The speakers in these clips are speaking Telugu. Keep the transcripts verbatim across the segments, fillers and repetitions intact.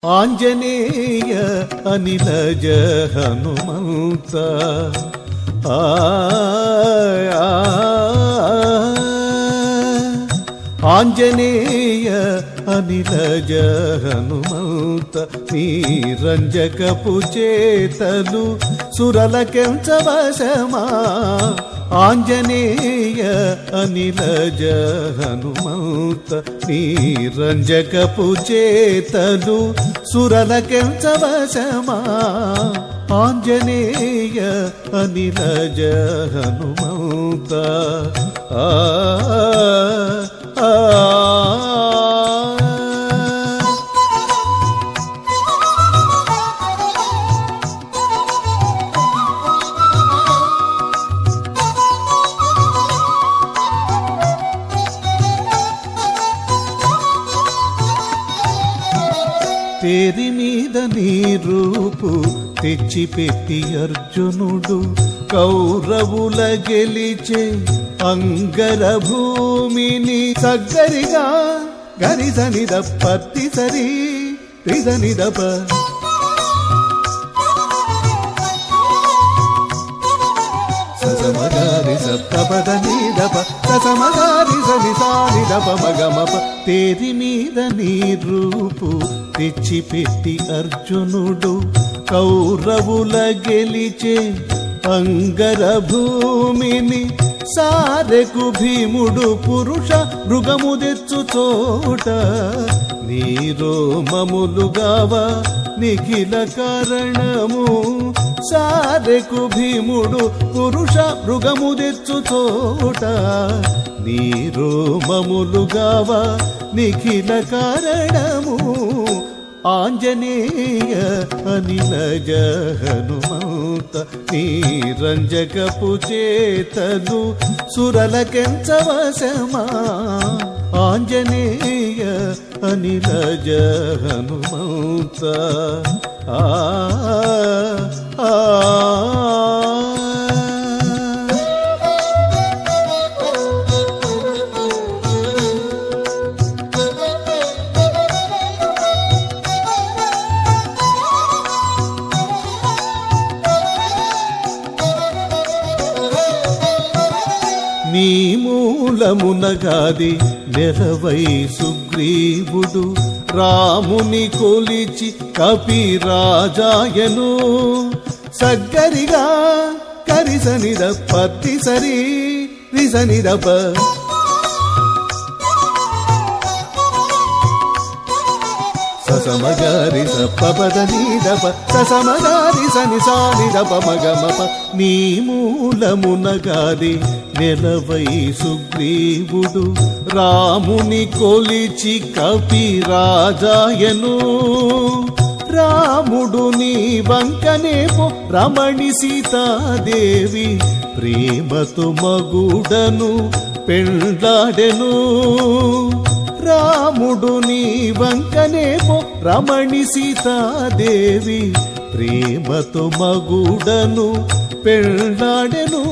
ఆంజనేయ అనిలజ హనుమంత ఆ ఆంజనేయ అనిలజ హనుమంత నీరంజకపు చేతలు సురలకెంచవశమా ఆంజనేయ అనిలజ హనుమంత నీరంజకపు చేతలు సురలకెంచవశమా ఆంజనేయ అనిలజ హనుమంత ఆ ఆ తేరి మీద నీ రూపు తెచ్చిపెట్టి అర్జునుడు కౌరవుల గెలిచే అంగర భూమిని సగ్గరిగా గరిసనిద పత్తి సరి రిదనిదప ససమగారి సప్తపద నీదప ససమగారి సనిసానిదప మగమప తేరి మీద నీ రూపు తెచ్చిపెట్టి అర్జునుడు కౌరవుల గెలిచే అంగర భూమిని సారెకు భీముడు పురుష మృగము తెచ్చు చోట నీరోమములుగావా నిఖిల కారణము సారెకు భీముడు పురుష మృగము తెచ్చు చోట నీరోమములుగావా నిఖిల కారణము ఆంజనేయ అనిలజ హనుమంత నీరంజకపు చేతలు సురలకెంచవశమా ఆంజనేయ అనిలజ హనుమంత ఆ ఆ నీ మూలమునగాది నెరవై సుగ్రీవుడు రాముని కొలిచి కపిరాజాయను సగ్గరిగా కరిసనిద పత్తి సరి రిసనిదప ససమగారి సప్పపద నీదప ససమగారి సనిసానిదప మగమప నీ మూలమునగాది నెలవై సుగ్రీవుడు రాముని కొలిచి కపిరాజాయను రాముడు నీ వంకనేపో రమణి సీతాదేవి ప్రేమతో మగుడను పెండ్లాడెను రాముడు నీ వంకనేపో రమణి సీతాదేవి ప్రేమతో మగుడను పెండ్లాడెను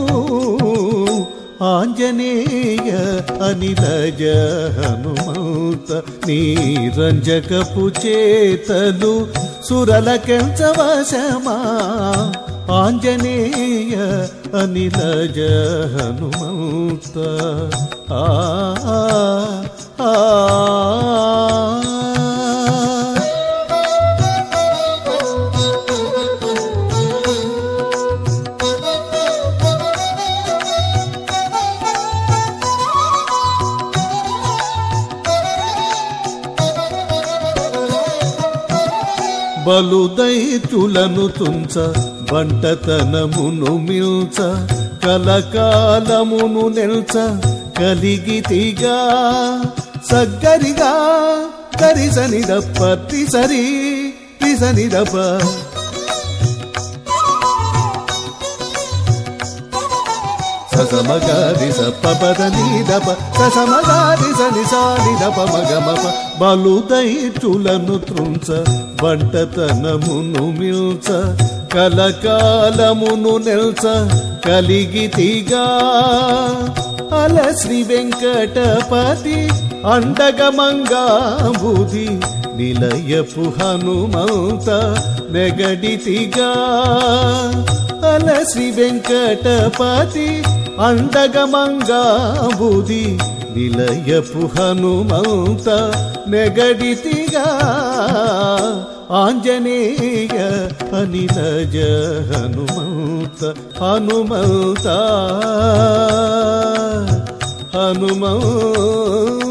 ఆంజనేయ అనిలజ హనుమంత నీరంజకపు చేతలు సురలకెంచవశమా ఆంజనేయ అనిలజ హనుమంత ఆ ఆ బలుదైతులను తుంచ బంటతనమును మిల్చ కలకాలమును నెల్చ కలిగితిగా సగ్గరిగా కరిసనిద పత్తి సరి రిసనిదప ససమగారి సప్పపద నీదప ససమగారి సనిసానిదప మగమప బలుదైతులను త్రుంచ బంటతనమును మిల్చ కలకాలమును నెల్చ కలిగితిగా అల శ్రీ వెంకటపతి అండగమంగా బుధి నిలయపు హనుమంత నెగడితిగా అలసి వెంకటపతి అండగమంగాబుది నిలయపు హనుమంత నెగడితిగా ఆంజనేయ అనిలజ హనుమంత హనుమంత హనుమంత